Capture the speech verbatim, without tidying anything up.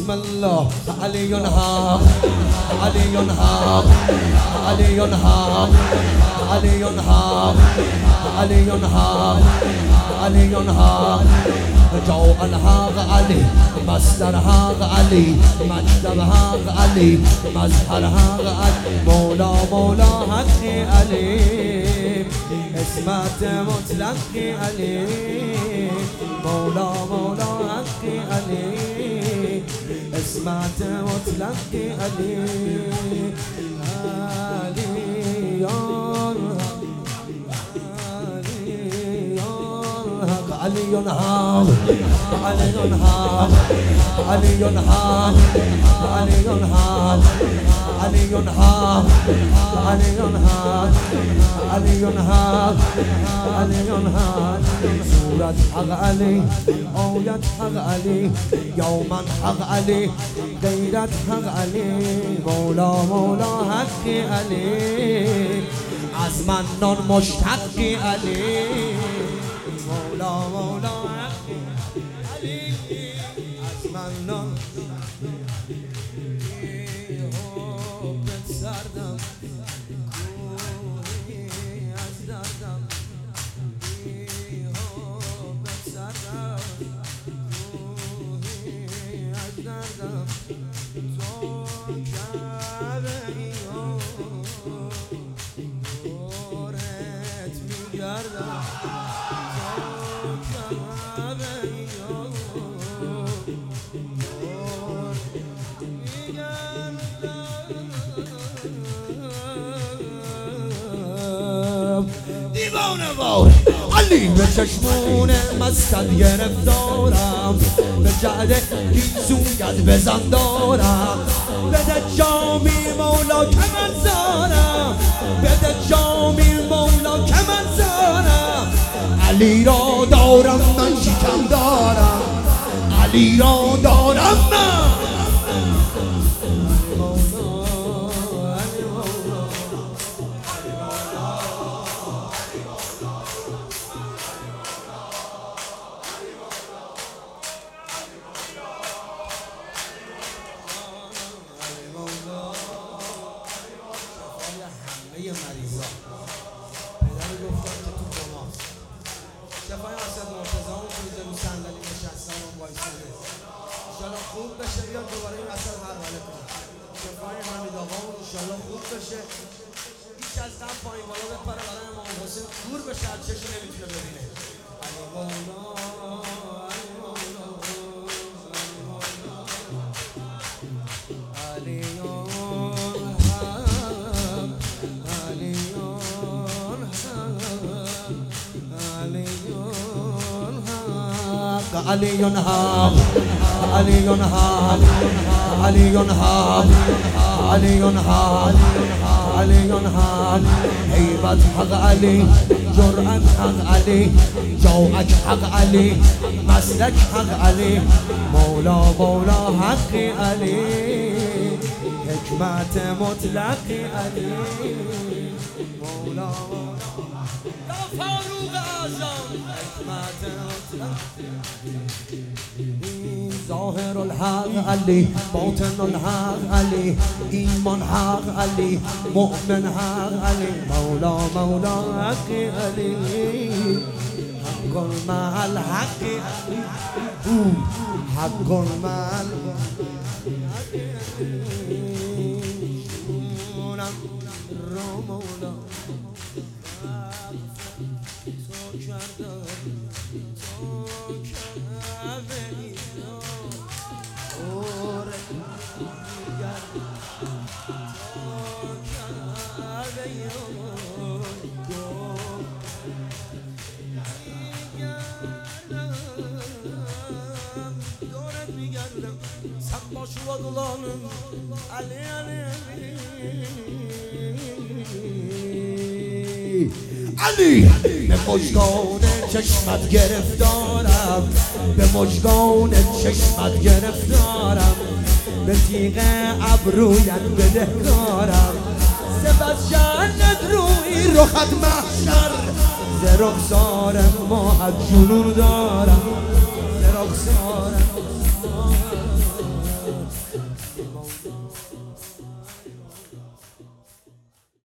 بسم الله علی حق علی حق علی حق علی حق علی حق علی حق جاء الحق علی مصدر حق علی مجد حق علی مظهر حق علی مولا مولا حق علی اسمت مطلق علی مولا مولا حق علی اسمت مطلق علی علی علی حق علی حق علی حق علی حق علی حق علی حق علی حق علی حق صورت حق علی آیت حق علی یوما حق علی غیرت حق علی مولا مولا حق علی از منان مشتق علی مولا مولا حق علی از منان حبت سردم روحی از دردم حبت سردم روحی از دردم تو کعبه ای دورت میگردم دیوانه وار علی به چشمون مستت گرفتارم به جعده گیسویت بزن دارم بده جامی مولا که من زارم بده جامی مولا که من زارم علی را دارم من شکم دارم علی را دارم من مریضا پدر گفتن که تو کماست شفای حسن مرتضی اون که رو صندلی نشستن و وایساده انشالله خوب بشه بیاد دوباره این اصل هرواله کنه شفای حمید آقا انشالله خوب بشه هیچ از دم پایین بالا بپره برای امام حسین دور بشه از چشم نمیتونه ببینه علی مولا علی مولا علی مولا علی حق علی حق علی حق علی حق علی حق هیبت حق علی جرأت حق علی جوعت حق علی مسلک حق علی مولا مولا حق علی حکمت مطلق علی مولا یا فاروق اعظم حکمت مطلق ظاهر الحق علی باطن الحق علی ایمان حق علی مؤمن حق علی مولا مولا حق علی حق مع الحق حق مع مولا تو کردم تو کعبه ای دورت میگردم تو کعبه ای دورت میگردم سب باش و دلانم علی علی علی به مژگان چشمت گرفتارم به مژگان چشمت گرفتارم به تیغ ابرویت بدهکارم سپس جنت روی رخت محشر ز رخسار ماه جنون دارم ز سارم